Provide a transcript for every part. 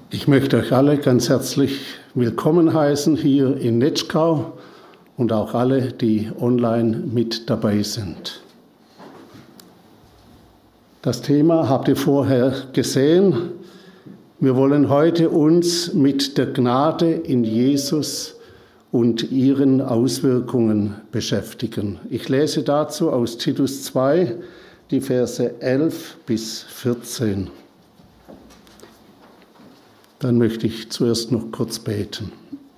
Ich möchte euch alle ganz herzlich willkommen heißen hier in Netschkau und auch alle, die online mit dabei sind. Das Thema habt ihr vorher gesehen. Wir wollen heute uns mit der Gnade in Jesus und ihren Auswirkungen beschäftigen. Ich lese dazu aus Titus 2, die Verse 11 bis 14. Dann möchte ich zuerst noch kurz beten.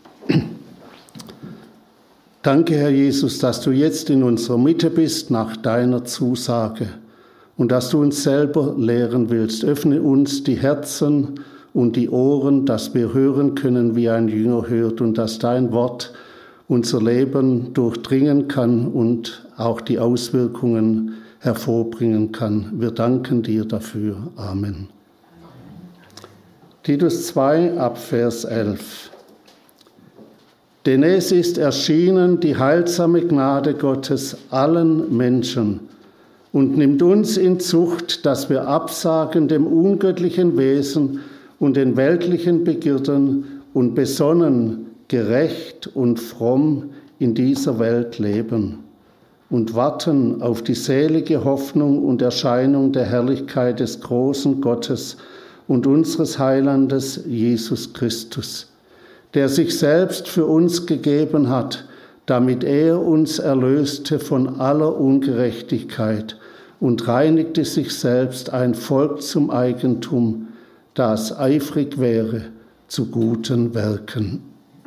Danke, Herr Jesus, dass du jetzt in unserer Mitte bist nach deiner Zusage und dass du uns selber lehren willst. Öffne uns die Herzen und die Ohren, dass wir hören können, wie ein Jünger hört und dass dein Wort unser Leben durchdringen kann und auch die Auswirkungen hervorbringen kann. Wir danken dir dafür. Amen. Titus 2 ab Vers 11. Denn es ist erschienen die heilsame Gnade Gottes allen Menschen und nimmt uns in Zucht, dass wir absagen dem ungöttlichen Wesen und den weltlichen Begierden und besonnen, gerecht und fromm in dieser Welt leben und warten auf die selige Hoffnung und Erscheinung der Herrlichkeit des großen Gottes und unseres Heilandes Jesus Christus, der sich selbst für uns gegeben hat, damit er uns erlöste von aller Ungerechtigkeit und reinigte sich selbst ein Volk zum Eigentum, das eifrig wäre zu guten Werken.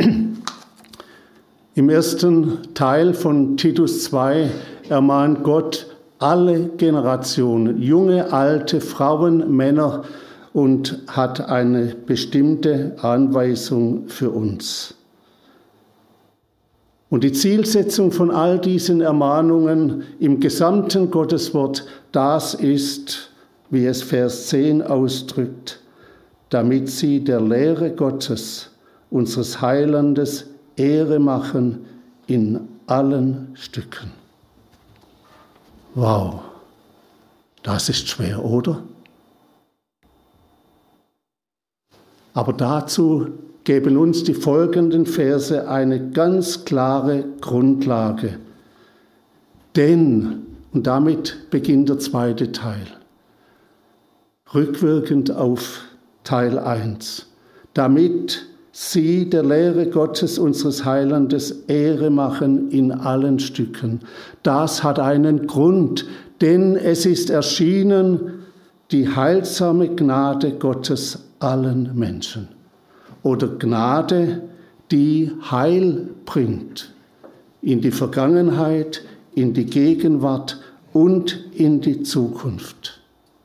Im ersten Teil von Titus 2 ermahnt Gott alle Generationen, junge, alte, Frauen, Männer, und hat eine bestimmte Anweisung für uns. Und die Zielsetzung von all diesen Ermahnungen im gesamten Gotteswort, das ist, wie es Vers 10 ausdrückt, damit sie der Lehre Gottes, unseres Heilandes, Ehre machen in allen Stücken. Wow, das ist schwer, oder? Aber dazu geben uns die folgenden Verse eine ganz klare Grundlage. Denn, und damit beginnt der zweite Teil, rückwirkend auf Teil 1, damit sie der Lehre Gottes, unseres Heilandes, Ehre machen in allen Stücken. Das hat einen Grund, denn es ist erschienen die heilsame Gnade Gottes allen Menschen. Oder Gnade, die Heil bringt in die Vergangenheit, in die Gegenwart und in die Zukunft.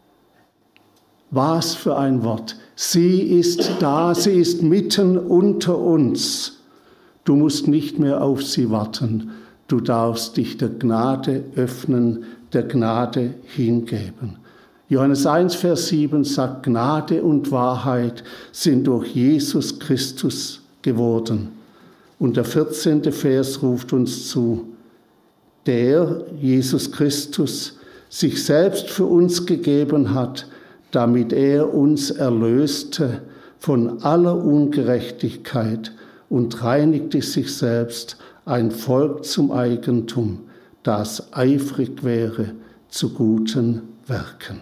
Was für ein Wort. Sie ist da, sie ist mitten unter uns. Du musst nicht mehr auf sie warten. Du darfst dich der Gnade öffnen, der Gnade hingeben. Johannes 1, Vers 7 sagt, Gnade und Wahrheit sind durch Jesus Christus geworden. Und der 14. Vers ruft uns zu, der, Jesus Christus, sich selbst für uns gegeben hat, damit er uns erlöste von aller Ungerechtigkeit und reinigte sich selbst ein Volk zum Eigentum, das eifrig wäre zu guten Werken.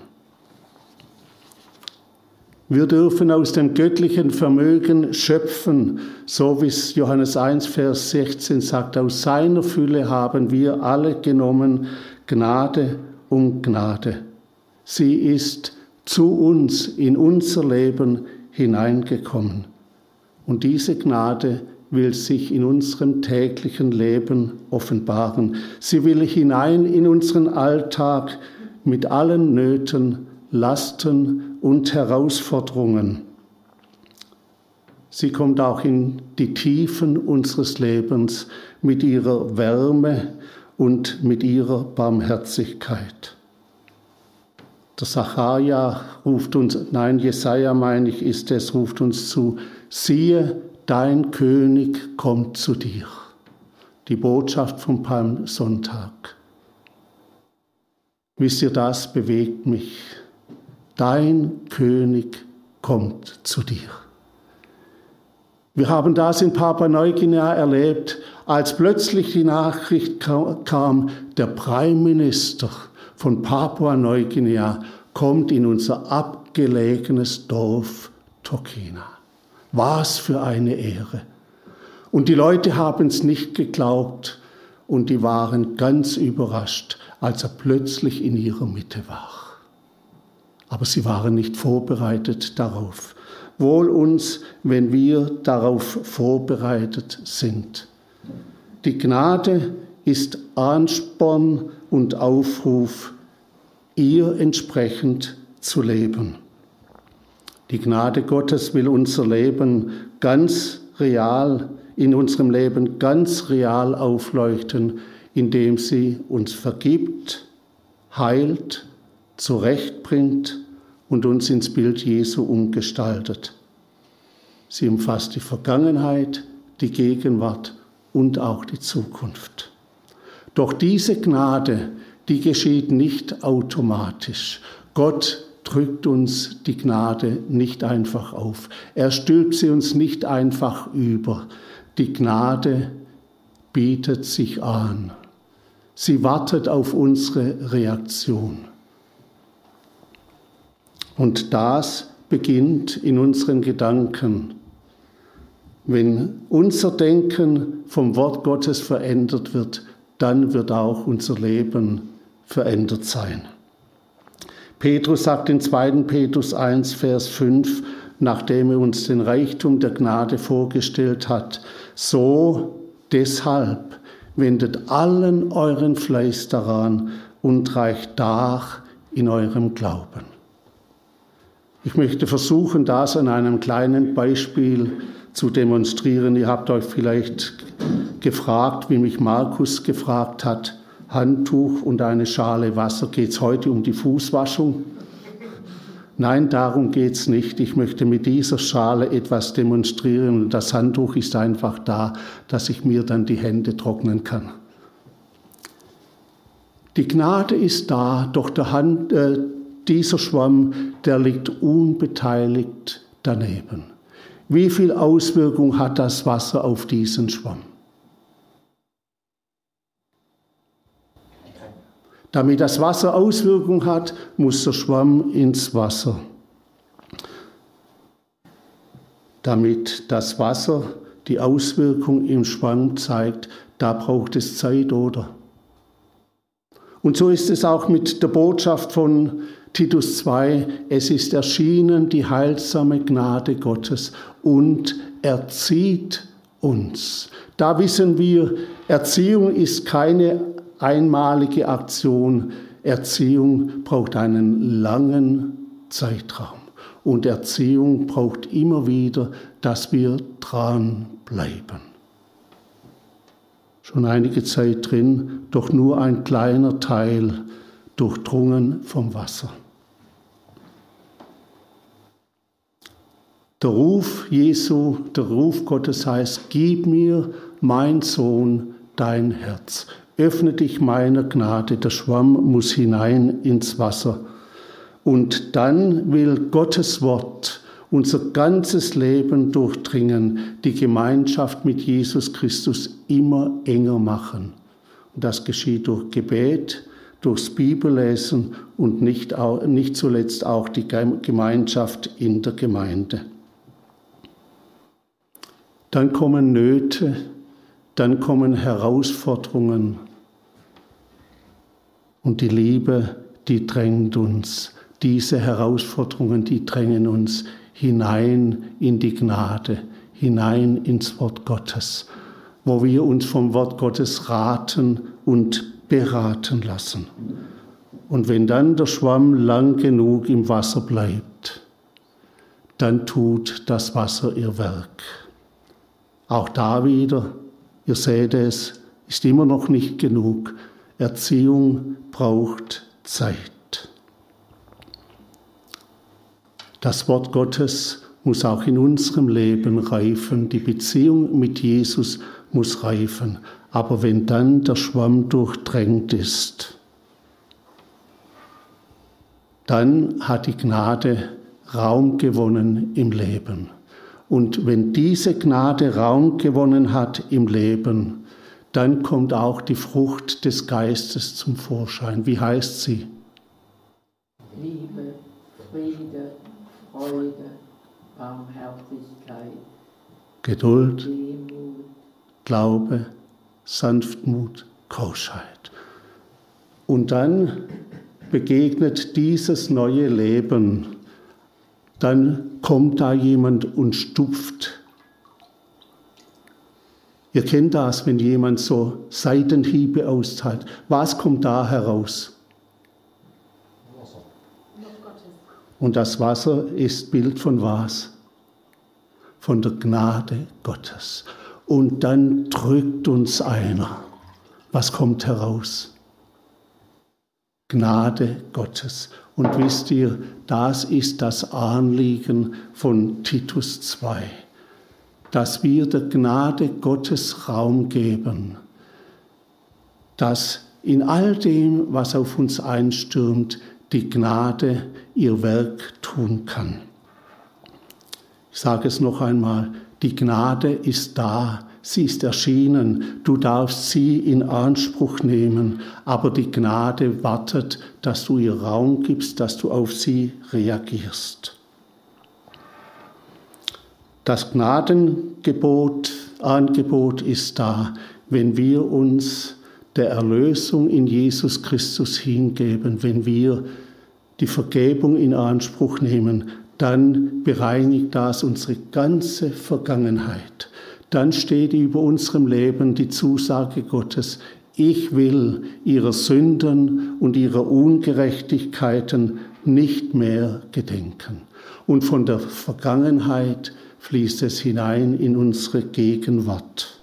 Wir dürfen aus dem göttlichen Vermögen schöpfen, so wie es Johannes 1, Vers 16 sagt, aus seiner Fülle haben wir alle genommen, Gnade um Gnade. Sie ist zu uns, in unser Leben hineingekommen. Und diese Gnade will sich in unserem täglichen Leben offenbaren. Sie will hinein in unseren Alltag mit allen Nöten, Lasten und Herausforderungen. Sie kommt auch in die Tiefen unseres Lebens mit ihrer Wärme und mit ihrer Barmherzigkeit. Der Jesaja meine ich, ruft uns zu, siehe, dein König kommt zu dir. Die Botschaft vom Palmsonntag. Wisst ihr, das bewegt mich. Dein König kommt zu dir. Wir haben das in Papua-Neuguinea erlebt, als plötzlich die Nachricht kam, der Prime Minister von Papua-Neuguinea kommt in unser abgelegenes Dorf Tokina. Was für eine Ehre! Und die Leute haben es nicht geglaubt und die waren ganz überrascht, als er plötzlich in ihrer Mitte war. Aber sie waren nicht vorbereitet darauf. Wohl uns, wenn wir darauf vorbereitet sind. Die Gnade ist Ansporn und Aufruf, ihr entsprechend zu leben. Die Gnade Gottes will unser Leben ganz real, in unserem Leben ganz real aufleuchten, indem sie uns vergibt, heilt, zurechtbringt und uns ins Bild Jesu umgestaltet. Sie umfasst die Vergangenheit, die Gegenwart und auch die Zukunft. Doch diese Gnade, die geschieht nicht automatisch. Gott drückt uns die Gnade nicht einfach auf. Er stülpt sie uns nicht einfach über. Die Gnade bietet sich an. Sie wartet auf unsere Reaktion. Und das beginnt in unseren Gedanken. Wenn unser Denken vom Wort Gottes verändert wird, dann wird auch unser Leben verändert sein. Petrus sagt in 2. Petrus 1, Vers 5, nachdem er uns den Reichtum der Gnade vorgestellt hat, so deshalb wendet allen euren Fleiß daran und reicht dar in eurem Glauben. Ich möchte versuchen, das an einem kleinen Beispiel zu demonstrieren. Ihr habt euch vielleicht gefragt, wie mich Markus gefragt hat, Handtuch und eine Schale Wasser. Geht es heute um die Fußwaschung? Nein, darum geht es nicht. Ich möchte mit dieser Schale etwas demonstrieren und das Handtuch ist einfach da, dass ich mir dann die Hände trocknen kann. Die Gnade ist da, doch dieser Schwamm, der liegt unbeteiligt daneben. Wie viel Auswirkung hat das Wasser auf diesen Schwamm? Damit das Wasser Auswirkung hat, muss der Schwamm ins Wasser. Damit das Wasser die Auswirkung im Schwamm zeigt, da braucht es Zeit, oder? Und so ist es auch mit der Botschaft von Titus 2, es ist erschienen die heilsame Gnade Gottes und erzieht uns. Da wissen wir, Erziehung ist keine einmalige Aktion. Erziehung braucht einen langen Zeitraum. Und Erziehung braucht immer wieder, dass wir dranbleiben. Schon einige Zeit drin, doch nur ein kleiner Teil durchdrungen vom Wasser. Der Ruf Jesu, der Ruf Gottes heißt, gib mir, mein Sohn, dein Herz. Öffne dich meiner Gnade, der Schwamm muss hinein ins Wasser. Und dann will Gottes Wort unser ganzes Leben durchdringen, die Gemeinschaft mit Jesus Christus immer enger machen. Und das geschieht durch Gebet, durchs Bibellesen und nicht zuletzt auch die Gemeinschaft in der Gemeinde. Dann kommen Nöte, dann kommen Herausforderungen und die Liebe, die drängt uns. Diese Herausforderungen, die drängen uns hinein in die Gnade, hinein ins Wort Gottes, wo wir uns vom Wort Gottes raten und beraten lassen. Und wenn dann der Schwamm lang genug im Wasser bleibt, dann tut das Wasser ihr Werk. Auch da wieder, ihr seht es, ist immer noch nicht genug. Erziehung braucht Zeit. Das Wort Gottes muss auch in unserem Leben reifen. Die Beziehung mit Jesus muss reifen. Aber wenn dann der Schwamm durchdrängt ist, dann hat die Gnade Raum gewonnen im Leben. Und wenn diese Gnade Raum gewonnen hat im Leben, dann kommt auch die Frucht des Geistes zum Vorschein. Wie heißt sie? Liebe, Friede, Freude, Barmherzigkeit, Geduld, Demut, Glaube, Sanftmut, Keuschheit. Und dann begegnet dieses neue Leben. Dann kommt da jemand und stupft. Ihr kennt das, wenn jemand so Seitenhiebe austeilt. Was kommt da heraus? Wasser. Und das Wasser ist Bild von was? Von der Gnade Gottes. Und dann drückt uns einer. Was kommt heraus? Gnade Gottes. Und wisst ihr, das ist das Anliegen von Titus 2, dass wir der Gnade Gottes Raum geben, dass in all dem, was auf uns einstürmt, die Gnade ihr Werk tun kann. Ich sage es noch einmal, die Gnade ist da. Sie ist erschienen, du darfst sie in Anspruch nehmen, aber die Gnade wartet, dass du ihr Raum gibst, dass du auf sie reagierst. Das Angebot ist da, wenn wir uns der Erlösung in Jesus Christus hingeben, wenn wir die Vergebung in Anspruch nehmen, dann bereinigt das unsere ganze Vergangenheit. Dann steht über unserem Leben die Zusage Gottes, ich will ihrer Sünden und ihrer Ungerechtigkeiten nicht mehr gedenken. Und von der Vergangenheit fließt es hinein in unsere Gegenwart.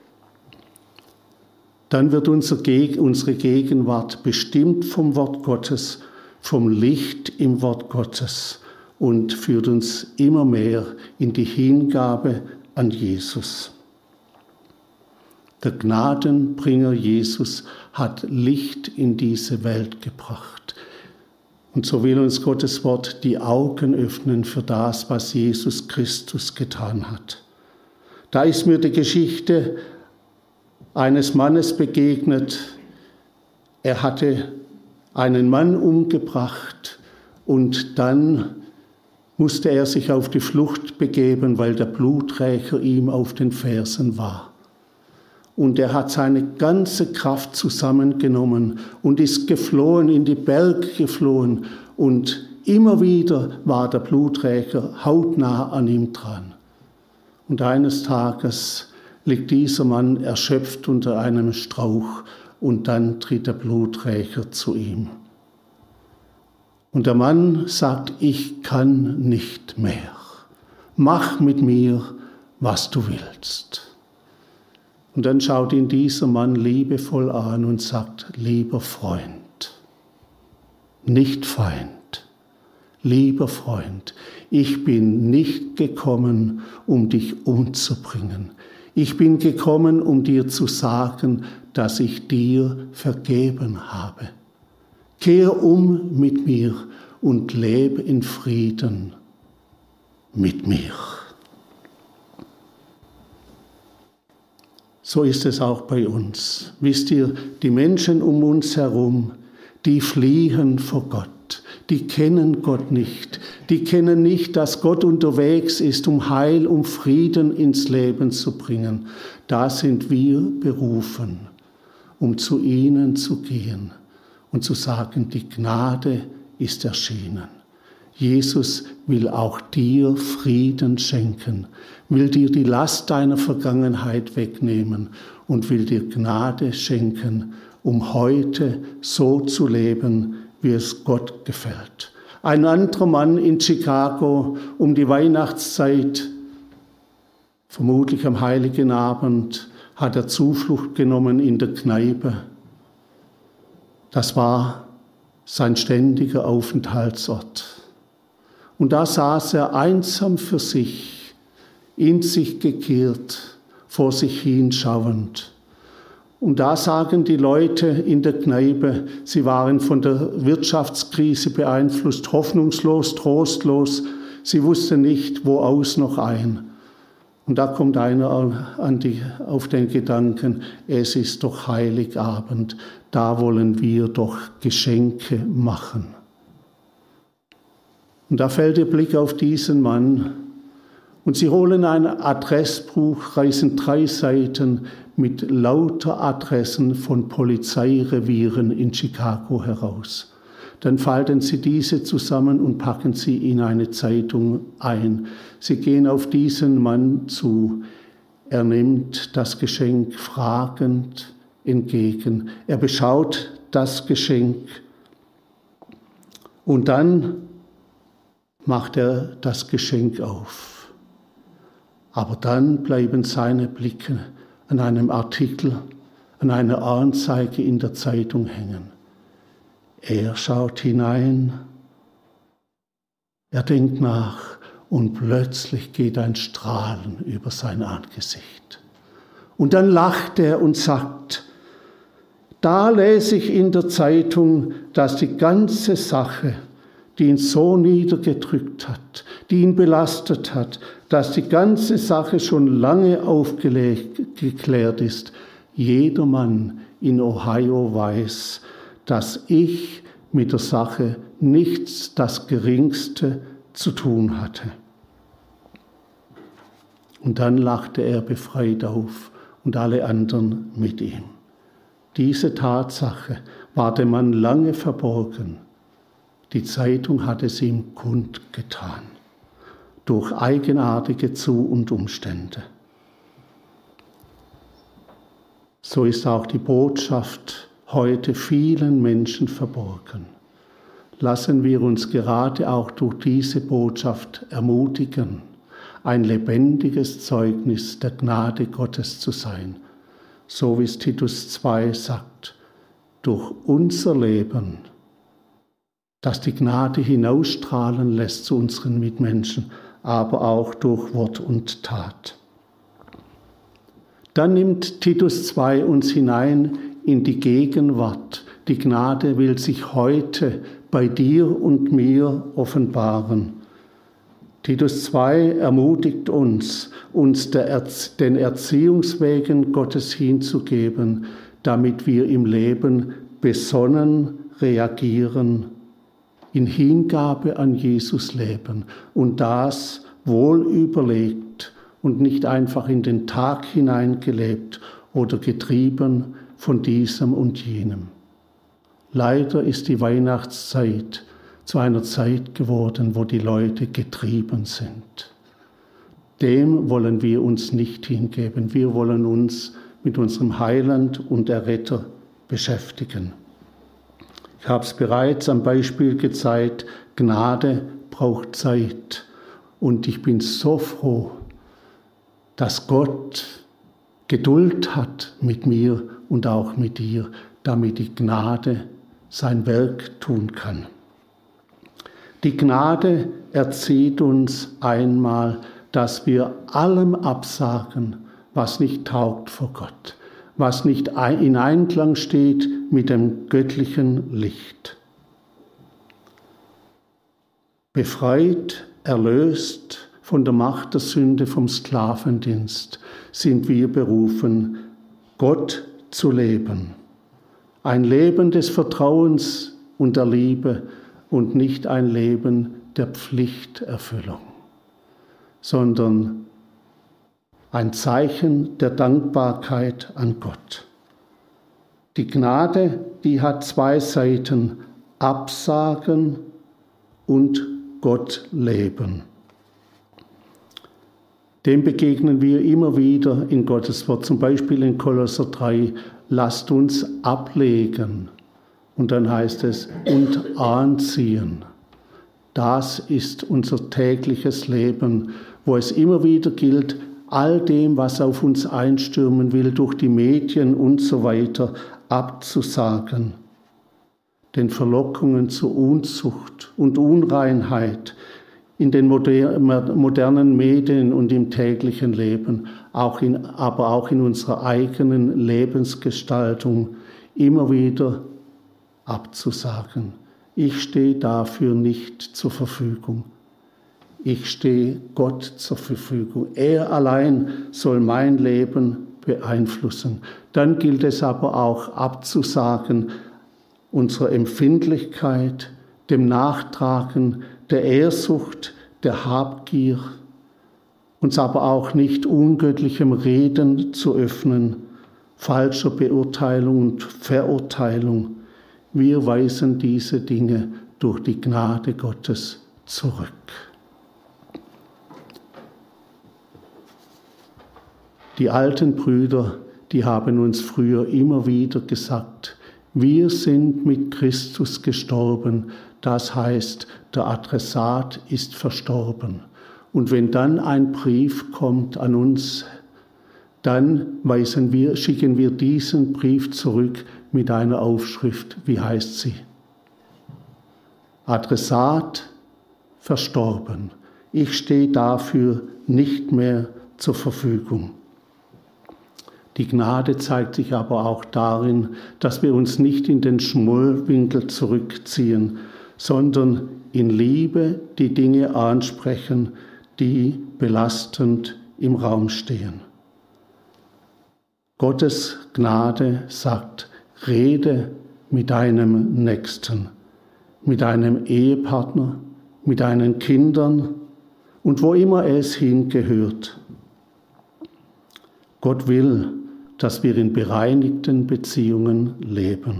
Dann wird unsere Gegenwart bestimmt vom Wort Gottes, vom Licht im Wort Gottes und führt uns immer mehr in die Hingabe an Jesus. Der Gnadenbringer Jesus hat Licht in diese Welt gebracht. Und so will uns Gottes Wort die Augen öffnen für das, was Jesus Christus getan hat. Da ist mir die Geschichte eines Mannes begegnet. Er hatte einen Mann umgebracht und dann musste er sich auf die Flucht begeben, weil der Bluträcher ihm auf den Fersen war. Und er hat seine ganze Kraft zusammengenommen und ist geflohen, in die Berge geflohen. Und immer wieder war der Bluträcher hautnah an ihm dran. Und eines Tages liegt dieser Mann erschöpft unter einem Strauch und dann tritt der Bluträcher zu ihm. Und der Mann sagt, ich kann nicht mehr. Mach mit mir, was du willst. Und dann schaut ihn dieser Mann liebevoll an und sagt, lieber Freund, nicht Feind, lieber Freund, ich bin nicht gekommen, um dich umzubringen. Ich bin gekommen, um dir zu sagen, dass ich dir vergeben habe. Kehr um mit mir und lebe in Frieden mit mir. So ist es auch bei uns. Wisst ihr, die Menschen um uns herum, die fliehen vor Gott. Die kennen Gott nicht. Die kennen nicht, dass Gott unterwegs ist, um Heil, um Frieden ins Leben zu bringen. Da sind wir berufen, um zu ihnen zu gehen und zu sagen, die Gnade ist erschienen. Jesus will auch dir Frieden schenken, will dir die Last deiner Vergangenheit wegnehmen und will dir Gnade schenken, um heute so zu leben, wie es Gott gefällt. Ein anderer Mann in Chicago um die Weihnachtszeit, vermutlich am Heiligen Abend, hat er Zuflucht genommen in der Kneipe. Das war sein ständiger Aufenthaltsort. Und da saß er einsam für sich, in sich gekehrt, vor sich hinschauend. Und da sagen die Leute in der Kneipe, sie waren von der Wirtschaftskrise beeinflusst, hoffnungslos, trostlos. Sie wussten nicht, wo aus noch ein. Und da kommt einer auf den Gedanken, es ist doch Heiligabend, da wollen wir doch Geschenke machen. Und da fällt ihr Blick auf diesen Mann und sie holen ein Adressbuch, reißen 3 Seiten mit lauter Adressen von Polizeirevieren in Chicago heraus. Dann falten sie diese zusammen und packen sie in eine Zeitung ein. Sie gehen auf diesen Mann zu. Er nimmt das Geschenk fragend entgegen. Er beschaut das Geschenk und dann macht er das Geschenk auf. Aber dann bleiben seine Blicke an einem Artikel, an einer Anzeige in der Zeitung hängen. Er schaut hinein, er denkt nach und plötzlich geht ein Strahlen über sein Angesicht. Und dann lacht er und sagt, da lese ich in der Zeitung, dass die ganze Sache, die ihn so niedergedrückt hat, die ihn belastet hat, dass die ganze Sache schon lange aufgeklärt ist. Jedermann in Ohio weiß, dass ich mit der Sache nichts das Geringste zu tun hatte. Und dann lachte er befreit auf und alle anderen mit ihm. Diese Tatsache war dem Mann lange verborgen. Die Zeitung hatte sie ihm kundgetan, durch eigenartige Zu- und Umstände. So ist auch die Botschaft heute vielen Menschen verborgen. Lassen wir uns gerade auch durch diese Botschaft ermutigen, ein lebendiges Zeugnis der Gnade Gottes zu sein, so wie es Titus 2 sagt, durch unser Leben, das die Gnade hinausstrahlen lässt zu unseren Mitmenschen, aber auch durch Wort und Tat. Dann nimmt Titus 2 uns hinein in die Gegenwart. Die Gnade will sich heute bei dir und mir offenbaren. Titus 2 ermutigt uns, den Erziehungswegen Gottes hinzugeben, damit wir im Leben besonnen reagieren, in Hingabe an Jesus leben und das wohl überlegt und nicht einfach in den Tag hineingelebt oder getrieben von diesem und jenem. Leider ist die Weihnachtszeit zu einer Zeit geworden, wo die Leute getrieben sind. Dem wollen wir uns nicht hingeben. Wir wollen uns mit unserem Heiland und Erretter beschäftigen. Ich habe es bereits am Beispiel gezeigt, Gnade braucht Zeit. Und ich bin so froh, dass Gott Geduld hat mit mir und auch mit dir, damit die Gnade sein Werk tun kann. Die Gnade erzieht uns einmal, dass wir allem absagen, was nicht taugt vor Gott, was nicht in Einklang steht mit dem göttlichen Licht. Befreit, erlöst von der Macht der Sünde, vom Sklavendienst, sind wir berufen, Gott zu leben. Ein Leben des Vertrauens und der Liebe und nicht ein Leben der Pflichterfüllung, sondern ein Zeichen der Dankbarkeit an Gott. Die Gnade, die hat 2 Seiten, Absagen und Gott leben. Dem begegnen wir immer wieder in Gottes Wort, zum Beispiel in Kolosser 3, lasst uns ablegen. Und dann heißt es, und anziehen. Das ist unser tägliches Leben, wo es immer wieder gilt, all dem, was auf uns einstürmen will, durch die Medien und so weiter, abzusagen. Den Verlockungen zur Unzucht und Unreinheit in den modernen Medien und im täglichen Leben, aber auch in unserer eigenen Lebensgestaltung immer wieder abzusagen. Ich stehe dafür nicht zur Verfügung. ich stehe Gott zur Verfügung. Er allein soll mein Leben beeinflussen. Dann gilt es aber auch abzusagen unserer Empfindlichkeit, dem Nachtragen, der Ehrsucht, der Habgier, uns aber auch nicht ungöttlichem Reden zu öffnen, falscher Beurteilung und Verurteilung. Wir weisen diese Dinge durch die Gnade Gottes zurück. Die alten Brüder, die haben uns früher immer wieder gesagt, wir sind mit Christus gestorben, das heißt, der Adressat ist verstorben. Und wenn dann ein Brief kommt an uns, dann schicken wir diesen Brief zurück mit einer Aufschrift. Wie heißt sie? Adressat verstorben. Ich stehe dafür nicht mehr zur Verfügung. Die Gnade zeigt sich aber auch darin, dass wir uns nicht in den Schmollwinkel zurückziehen, sondern in Liebe die Dinge ansprechen, die belastend im Raum stehen. Gottes Gnade sagt, rede mit deinem Nächsten, mit deinem Ehepartner, mit deinen Kindern und wo immer es hingehört. Gott will, dass wir in bereinigten Beziehungen leben.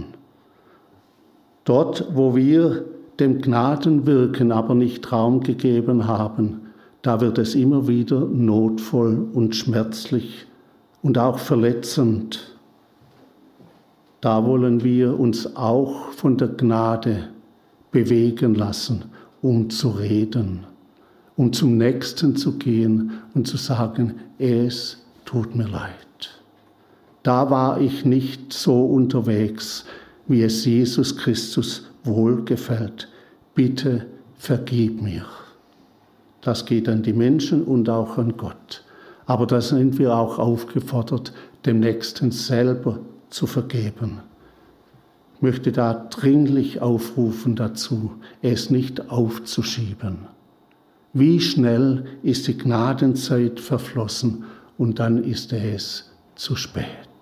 Dort, wo wir dem Gnadenwirken aber nicht Raum gegeben haben, da wird es immer wieder notvoll und schmerzlich und auch verletzend. Da wollen wir uns auch von der Gnade bewegen lassen, um zu reden, um zum Nächsten zu gehen und zu sagen, es tut mir leid. Da war ich nicht so unterwegs, wie es Jesus Christus wohlgefällt. Bitte vergib mir. Das geht an die Menschen und auch an Gott. Aber da sind wir auch aufgefordert, dem Nächsten selber zu vergeben. Ich möchte da dringlich aufrufen dazu, es nicht aufzuschieben. Wie schnell ist die Gnadenzeit verflossen und dann ist es zu spät.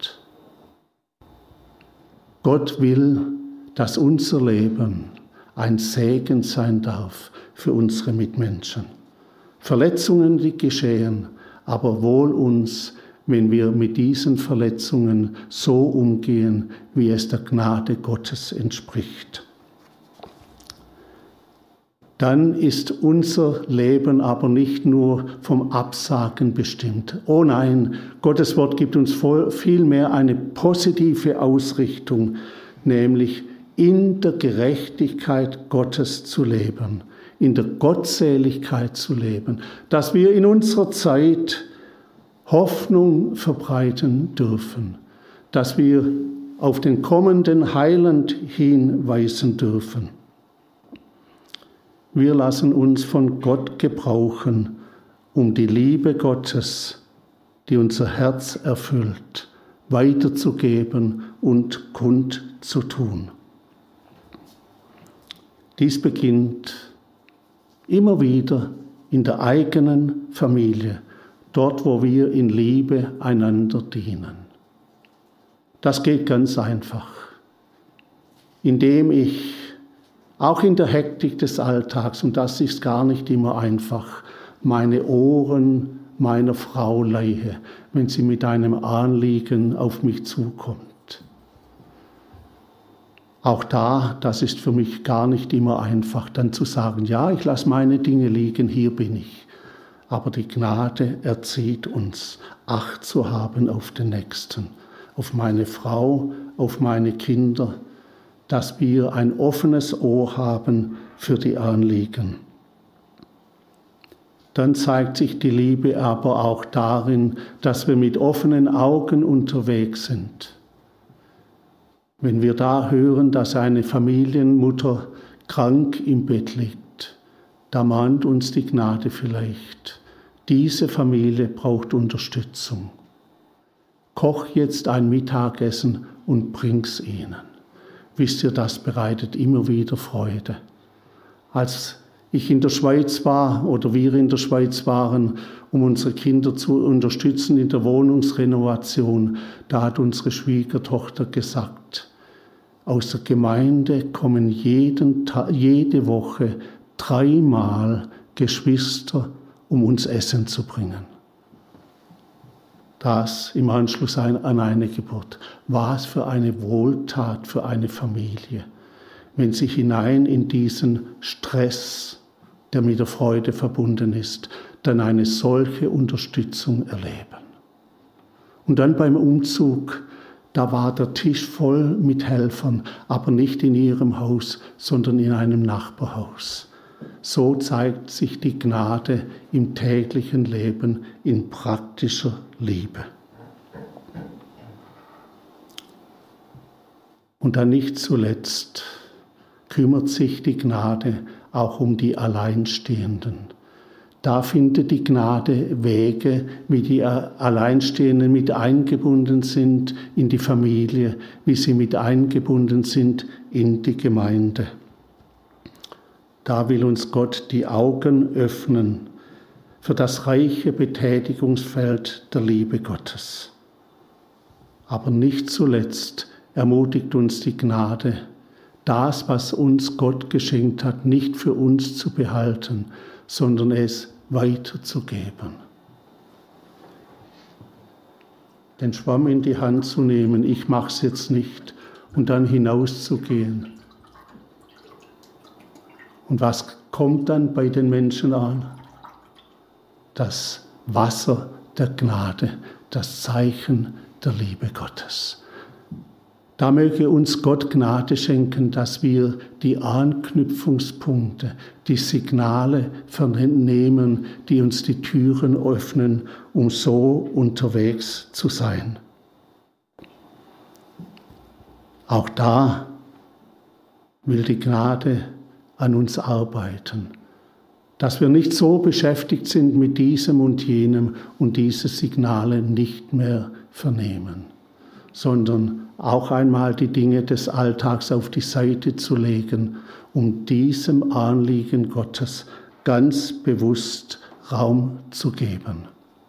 Gott will, dass unser Leben ein Segen sein darf für unsere Mitmenschen. Verletzungen, die geschehen, aber wohl uns, wenn wir mit diesen Verletzungen so umgehen, wie es der Gnade Gottes entspricht. Dann ist unser Leben aber nicht nur vom Absagen bestimmt. Oh nein, Gottes Wort gibt uns vielmehr eine positive Ausrichtung, nämlich in der Gerechtigkeit Gottes zu leben, in der Gottseligkeit zu leben, dass wir in unserer Zeit Hoffnung verbreiten dürfen, dass wir auf den kommenden Heiland hinweisen dürfen. Wir lassen uns von Gott gebrauchen, um die Liebe Gottes, die unser Herz erfüllt, weiterzugeben und kundzutun. Dies beginnt immer wieder in der eigenen Familie, dort, wo wir in Liebe einander dienen. Das geht ganz einfach, indem ich auch in der Hektik des Alltags, und das ist gar nicht immer einfach, meine Ohren meiner Frau leihe, wenn sie mit einem Anliegen auf mich zukommt. Auch das ist für mich gar nicht immer einfach, dann zu sagen, ja, ich lasse meine Dinge liegen, hier bin ich. Aber die Gnade erzieht uns, Acht zu haben auf den Nächsten, auf meine Frau, auf meine Kinder, dass wir ein offenes Ohr haben für die Anliegen. Dann zeigt sich die Liebe aber auch darin, dass wir mit offenen Augen unterwegs sind. Wenn wir da hören, dass eine Familienmutter krank im Bett liegt, da mahnt uns die Gnade vielleicht. Diese Familie braucht Unterstützung. Koch jetzt ein Mittagessen und bring's ihnen. Wisst ihr, das bereitet immer wieder Freude. Als ich in der Schweiz war oder wir in der Schweiz waren, um unsere Kinder zu unterstützen in der Wohnungsrenovation, da hat unsere Schwiegertochter gesagt, aus der Gemeinde kommen jede Woche 3-mal Geschwister, um uns Essen zu bringen. Das im Anschluss an eine Geburt. Was für eine Wohltat für eine Familie, wenn sie hinein in diesen Stress, der mit der Freude verbunden ist, dann eine solche Unterstützung erleben. Und dann beim Umzug, da war der Tisch voll mit Helfern, aber nicht in ihrem Haus, sondern in einem Nachbarhaus. So zeigt sich die Gnade im täglichen Leben in praktischer Liebe. Und dann nicht zuletzt kümmert sich die Gnade auch um die Alleinstehenden. Da findet die Gnade Wege, wie die Alleinstehenden mit eingebunden sind in die Familie, wie sie mit eingebunden sind in die Gemeinde. Da will uns Gott die Augen öffnen für das reiche Betätigungsfeld der Liebe Gottes. Aber nicht zuletzt ermutigt uns die Gnade, das, was uns Gott geschenkt hat, nicht für uns zu behalten, sondern es weiterzugeben. Den Schwamm in die Hand zu nehmen, ich mache es jetzt nicht, und dann hinauszugehen. Und was kommt dann bei den Menschen an? Das Wasser der Gnade, das Zeichen der Liebe Gottes. Da möge uns Gott Gnade schenken, dass wir die Anknüpfungspunkte, die Signale vernehmen, die uns die Türen öffnen, um so unterwegs zu sein. Auch da will die Gnade an uns arbeiten, dass wir nicht so beschäftigt sind mit diesem und jenem und diese Signale nicht mehr vernehmen, sondern auch einmal die Dinge des Alltags auf die Seite zu legen, um diesem Anliegen Gottes ganz bewusst Raum zu geben.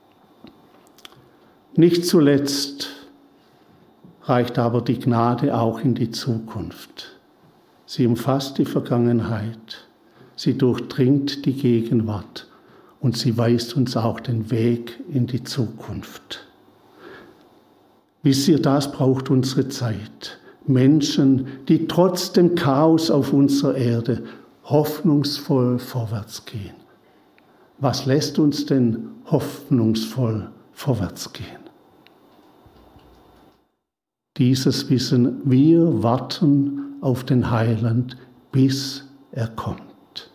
Nicht zuletzt reicht aber die Gnade auch in die Zukunft. Sie umfasst die Vergangenheit, sie durchdringt die Gegenwart und sie weist uns auch den Weg in die Zukunft. Wisst ihr, das braucht unsere Zeit. Menschen, die trotz dem Chaos auf unserer Erde hoffnungsvoll vorwärts gehen. Was lässt uns denn hoffnungsvoll vorwärts gehen? Dieses Wissen, wir warten auf den Heiland, bis er kommt.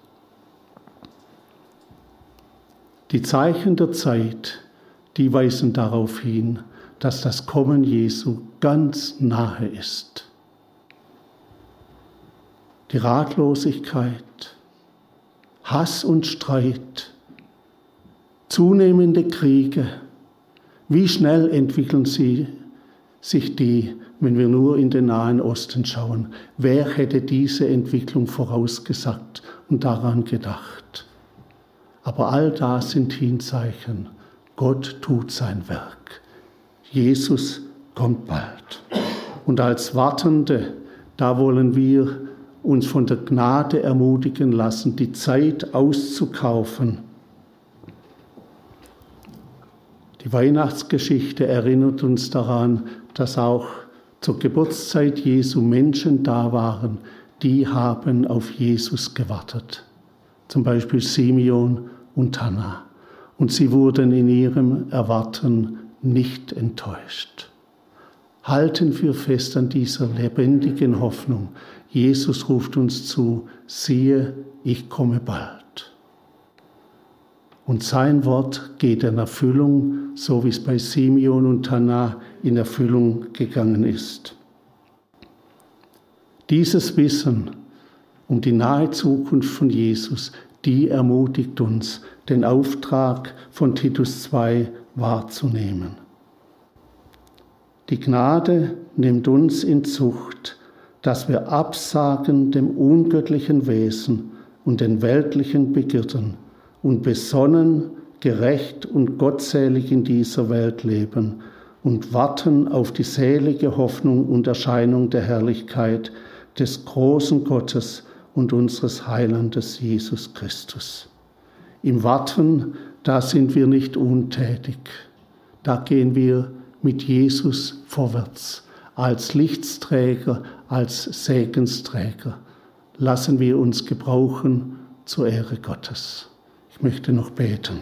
Die Zeichen der Zeit, die weisen darauf hin, dass das Kommen Jesu ganz nahe ist. Die Ratlosigkeit, Hass und Streit, zunehmende Kriege, wie schnell entwickeln sich die, wenn wir nur in den Nahen Osten schauen? Wer hätte diese Entwicklung vorausgesagt und daran gedacht? Aber all das sind Hinzeichen. Gott tut sein Werk. Jesus kommt bald. Und als Wartende, da wollen wir uns von der Gnade ermutigen lassen, die Zeit auszukaufen. Die Weihnachtsgeschichte erinnert uns daran, dass auch zur Geburtszeit Jesu Menschen da waren, die haben auf Jesus gewartet. Zum Beispiel Simeon und Hannah. Und sie wurden in ihrem Erwarten nicht enttäuscht. Halten wir fest an dieser lebendigen Hoffnung. Jesus ruft uns zu, siehe, ich komme bald. Und sein Wort geht in Erfüllung, so wie es bei Simeon und Hannah in Erfüllung gegangen ist. Dieses Wissen um die nahe Zukunft von Jesus, die ermutigt uns, den Auftrag von Titus 2 wahrzunehmen. Die Gnade nimmt uns in Zucht, dass wir absagen dem ungöttlichen Wesen, und den weltlichen Begierden und besonnen, gerecht und gottselig in dieser Welt leben und warten auf die selige Hoffnung und Erscheinung der Herrlichkeit des großen Gottes und unseres Heilandes Jesus Christus. Im Warten, da sind wir nicht untätig. Da gehen wir mit Jesus vorwärts, als Lichtsträger, als Segensträger. Lassen wir uns gebrauchen zur Ehre Gottes. Ich möchte noch beten.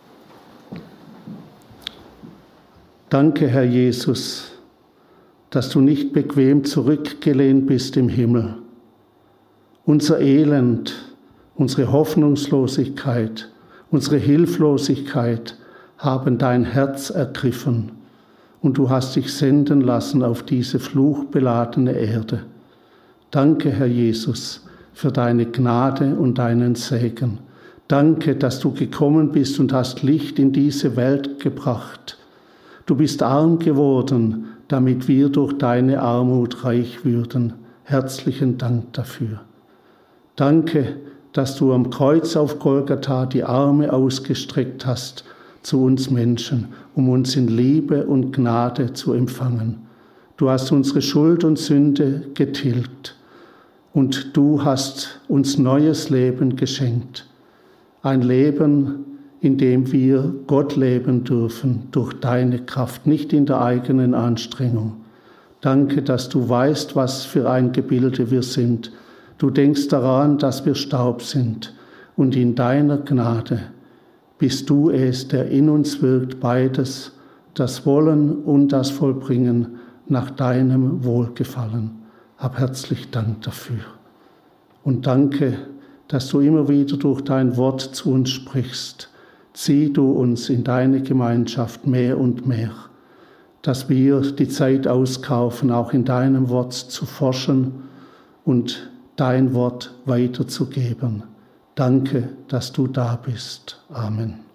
Danke, Herr Jesus, dass du nicht bequem zurückgelehnt bist im Himmel. Unser Elend, unsere Hoffnungslosigkeit, unsere Hilflosigkeit haben dein Herz ergriffen und du hast dich senden lassen auf diese fluchbeladene Erde. Danke, Herr Jesus, für deine Gnade und deinen Segen. Danke, dass du gekommen bist und hast Licht in diese Welt gebracht. Du bist arm geworden, damit wir durch deine Armut reich würden. Herzlichen Dank dafür. Danke, dass du am Kreuz auf Golgatha die Arme ausgestreckt hast zu uns Menschen, um uns in Liebe und Gnade zu empfangen. Du hast unsere Schuld und Sünde getilgt und du hast uns neues Leben geschenkt. Ein Leben, in dem wir Gott leben dürfen durch deine Kraft, nicht in der eigenen Anstrengung. Danke, dass du weißt, was für ein Gebilde wir sind. Du denkst daran, dass wir Staub sind und in deiner Gnade bist du es, der in uns wirkt, beides, das Wollen und das Vollbringen nach deinem Wohlgefallen. Hab herzlich Dank dafür. Und danke, dass du immer wieder durch dein Wort zu uns sprichst. Zieh du uns in deine Gemeinschaft mehr und mehr, dass wir die Zeit auskaufen, auch in deinem Wort zu forschen und dein Wort weiterzugeben. Danke, dass du da bist. Amen.